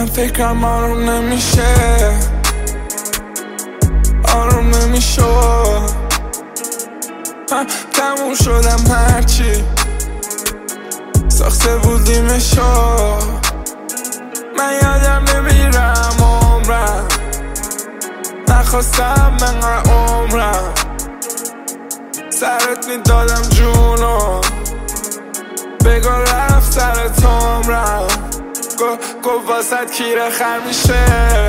من فکرم آروم نمیشه، آروم نمیشه. تموم شدم هرچی ساخته بودیمشو. من یادم نمیرم عمرم، نخواستم منقدر عمرم. سرت میدادم جونو، بگو رفت سرت عمرم. گفت واسد کیره خر میشه،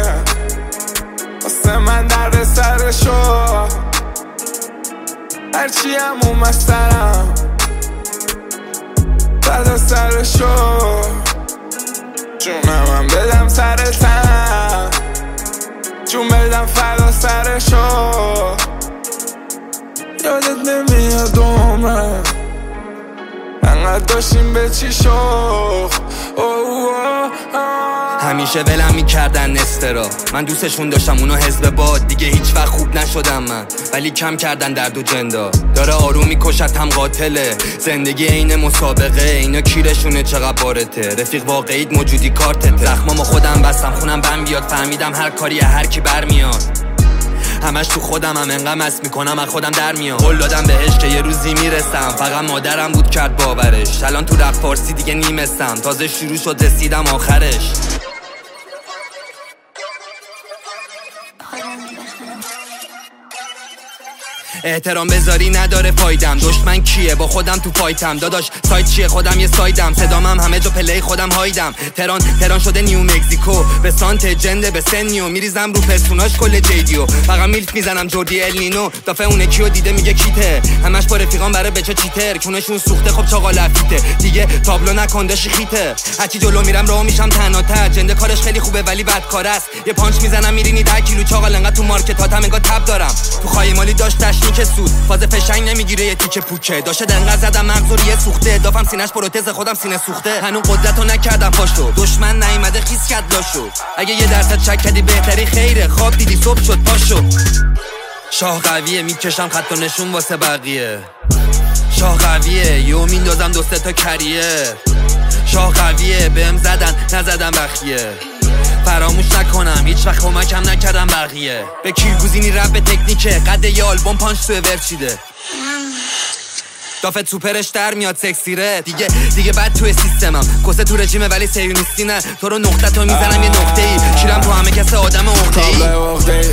واسه من درد سرشو. هرچی هم اومد سرم بعد سرشو. جونم هم بدم سرتم، جون بدم فدا سرشو. یادت نمیاد عمرم انقدر داشتیم به چی شوق. همیشه ولم میکردن استرا، من دوستشون داشتم اونو حزب باد. دیگه هیچ وقت خوب نشدم من، ولی کم کردن درد و جندا. داره آروم میکشت هم قاتله، زندگی عین مسابقه. اینا کیرشونه چقدر بارته، رفیق واقعیت موجودی کارتته. زخمامو خودم بستم خونم بم بیاد، فهمیدم هر کاری هر کی برمیاد. همش تو خودم هم انقدر مست میکنم از خودم در میام. قول دادم بهش که یه روزی میرسم، فقط مادرم بود کرد باورش. الان تو رپ فارسی دیگه نیمستم، تازه شروع شد رسیدم آخرش. احترام بذاری نداره فایدم، دشمن کیه با خودم تو فایتم. داداش سایت چیه خودم یه سایدم، صدامم همه جا پلی خودم هایدم. تهران شده نیو مکزیکو، به سانت جنده به سنیو. میریزم رو پرسوناش کل جیدیو، فقط میلف میزنم جوردی النینو. دافعه اونه کیو دیده میگه کیته، همش با رفیقان برای بچه چیتر. کونشون سوخته خب چاقا لفیته، دیگه تابلو نکنده شیخیته. هرچی جلو میرم راه میشم تنها. جنده کارش خیلی خوبه ولی بدکار است. یه پانچ میزنم میرینی 10 کیلو چاقا. انقدر تو مارکت هاتم انگار تب دارم. تو خایمالی داشت که سود فاز فشنگ نمیگیره یه تیکه پوکه. داشته دنقدر زدم مغزو یه سوخته، دافم سینش پروتز خودم سینه سوخته. هنو قدرتو نکردم پاشو، دشمن نیومده خیس کرد لاشو. اگه یه درصد شک کردی بهتری خیره، خواب دیدی صبح شد پاشو. شاه قویه میکشم خط و نشون واسه بقیه. شاه قویه یو میندازم دو سه تا کریه. شاه قویه بهم زدن نزدم بخیه. فراموش نکنم هیچ وقت کمکم نکردم بقیه. به کیرگوزینی رپ به تکنیکه، قد یه آلبوم پانچ تو ورچیده. دافت سوپرش در میاد سکسیره. دیگه بعد توی سیستمم کسه تو رژیمه ولی سیونیستی نه. تو رو نقطه تو میزنم یه نقطه ای، کیرم تو همه کس آدم عقده ای.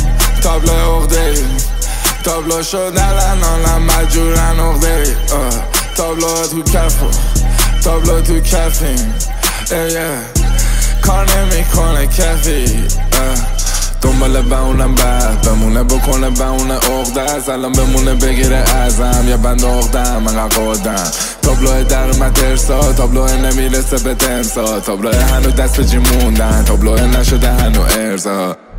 تابلو شد الانم مجبورن عقده ای. تابلو تو کفو، تابلو تو کفیم. کار نمیکنه کفی، دنباله بمونم بعد بمونه بکنه بمونه عقده است. الان بمونه بگیره ازم یه بند عقدم من قادم. تابلوه در مدرسا، تابلوه نمیرسه به تمسا. تابلوه هنو دست به جی موندن، تابلوه نشده هنو ارزا.